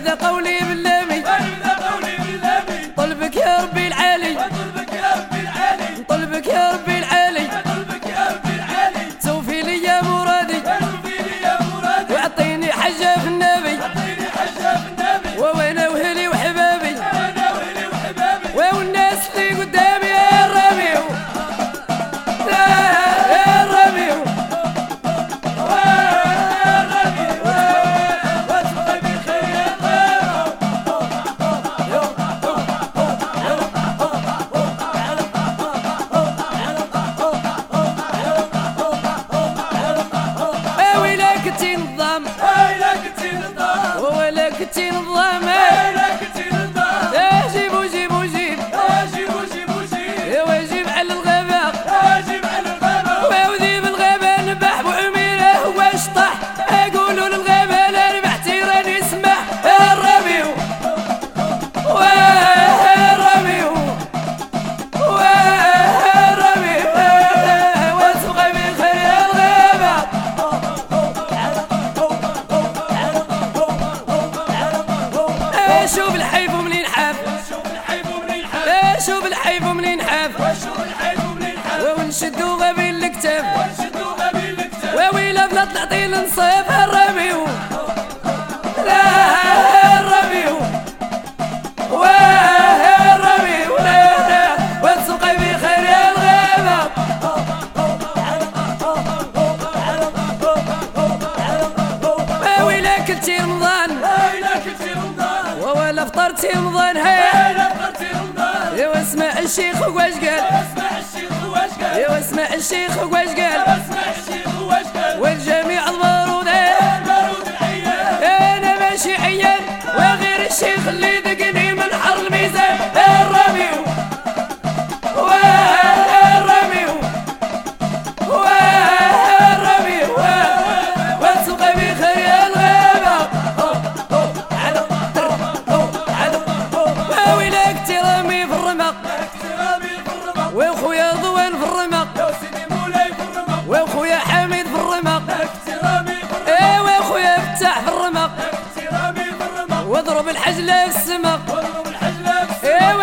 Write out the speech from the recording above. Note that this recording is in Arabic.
ونبدا قولي باللامي طلبك يا ربي العالي طلبك يا ربي العالي سوفي لي يا مرادي واعطيني حاجة في النبي وانا وهلي وحبابي والناس اللي قدامي يا الربيع يا الربيع وتبقى بخير يا كنتي نظام جيبو جيبو جيب جيب على الغابة وذيب الغابة نبح بعميره واشطح اقولوا للغابة لا ربحتي راني اسمح الربيع والربيع والربيع وتبقى بخير يا الغابة شوف الحيف ومنين حاف شوف الحيف ومنين حاف ونشدو غبي الكتاف وويلا بلا طلعتي لنصيف الربيع لا الربيع والربيع لا وتبقى بخير يا الغابة ويلا كنتي رمضان ولا فطرتي رمضان يا واسمع الشيخ واش قال يا واسمع الشيخ واش قال والجميع البارود انا ماشي عيان وغير الشيخ اللي دقني من حر الميزان الربيع والربيع والربيع وتبقى بخير يا الغابة احترامي في الرمق وخويا ضوان في الرمق وخويا حميد في الرمق وخويا فتاح في الرمق واضرب الحجلة في السمق